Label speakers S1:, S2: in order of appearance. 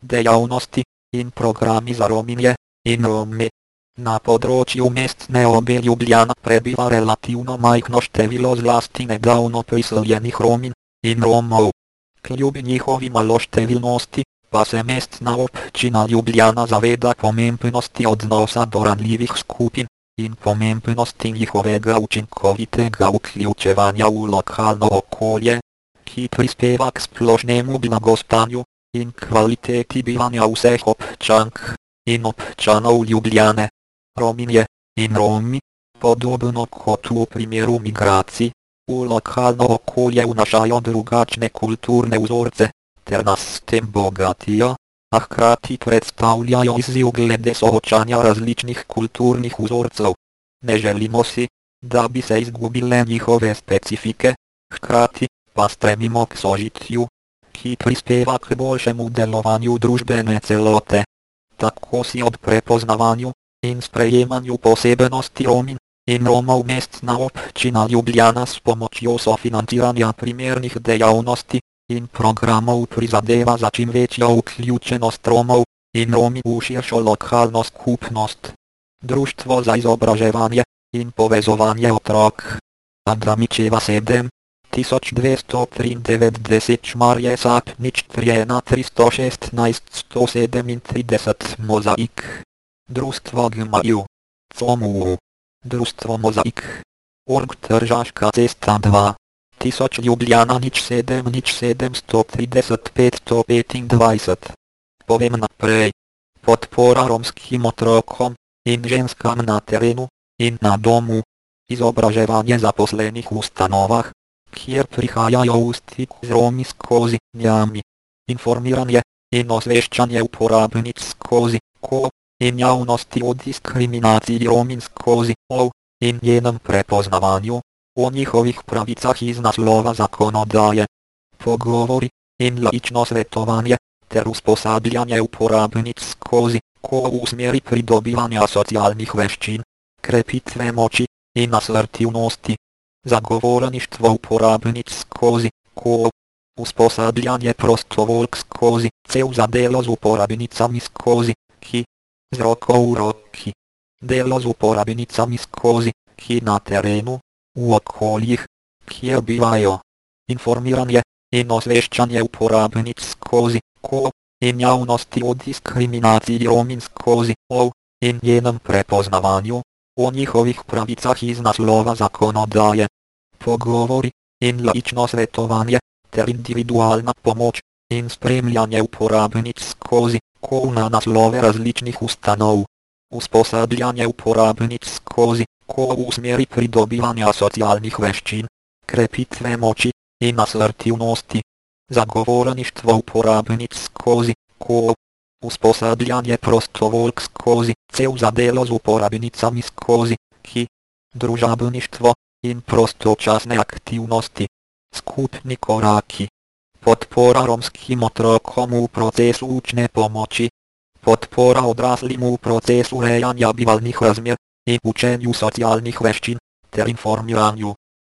S1: dejavnosti in programy za Rominje in Romy. Na področju mestne obe Ljubljana prebiva relativno majhno število zlasti nedavno priseljenih Romin in Romov. Kljub njihovi maloštevilnosti pa se mestna občina Ljubljana zaveda pomembnosti odnosa do ranljivih skupin in pomembnosti njihovega učinkovitega vključevanja v lokalno okolje, ki prispeva k splošnemu blagostanju in kvaliteti bivanja vseh občank in občanov Ljubljane. Rominje in Romi, podobno kot v primeru migracij, v lokalno okolje vnašajo drugačne kulturne vzorce, ter nas s tem bogatijo, a hkrati predstavljajo izziv glede soočanja različnih kulturnih vzorcev. Ne želimo si, da bi se izgubile njihove specifike, hkrati pa stremimo k sožitju, ki prispeva k boljšemu delovanju družbene celote. Tako si ob prepoznavanju in sprejemanju posebnosti Romin in Romov mestna občina Ljubljana s pomočjo sofinanciranja primernih dejavnosti in programov prizadeva za čim večjo vključenost Romov in Romi v širšo lokalno skupnost. Društvo za izobraževanje in povezovanje otrok Adramičeva 7, 1293 Šmarje Sapnič 3 316 137 Mozaik. Društvo GMAJU. COMU. Društvo Mozaik. Org Tržaška cesta 2. 1000 Ljubljana 07 735 125. Povem naprej. Podpora romskim otrokom in ženskam na terenu in na domu. Izobraževanje zaposlenih v ustanovah, kjer prihajajo v stik z Romi skozi njami. Informiranje in osveščanje uporabnic skozi KO in javnosti o diskriminaciji Romin skozi OV in njenem prepoznavanju, o njihovih pravicah iz naslova zakonodaje. Pogovori in laično svetovanje ter usposabljanje uporabnic skozi KO v smeri pridobivanja socialnih veščin, krepitve moči in asertivnosti. Zagovorništvo uporabnic skozi KO. Usposabljanje prostovoljk skozi CEV za delo z uporabnicami skozi KI. Z roko v roki. Delo z uporabnicami skozi KI na terenu, v okoljih, kjer bivajo. Informiranje in osveščanje uporabnic skozi KO in javnosti o diskriminaciji Romin skozi OV in njenem prepoznavanju, o njihovih pravicah iz naslova zakonodaje. Pogovori in laično svetovanje ter individualna pomoč in spremljanje uporabnic skozi KO na naslove različnih ustanov. Usposabljanje uporabnic skozi KO v smeri pridobivanja socialnih veščin, krepitve moči in asertivnosti. Zagovorništvo uporabnic skozi KO. Usposabljanje prostovoljk skozi CEV za delo z uporabnicami skozi KI. Družabništvo in prostočasne aktivnosti. Skupni koraki. Podpora romskim otrokom v procesu učne pomoči. Podpora odraslim v procesu urejanja bivalnih razmer in učenju socialnih veščin ter informiranju.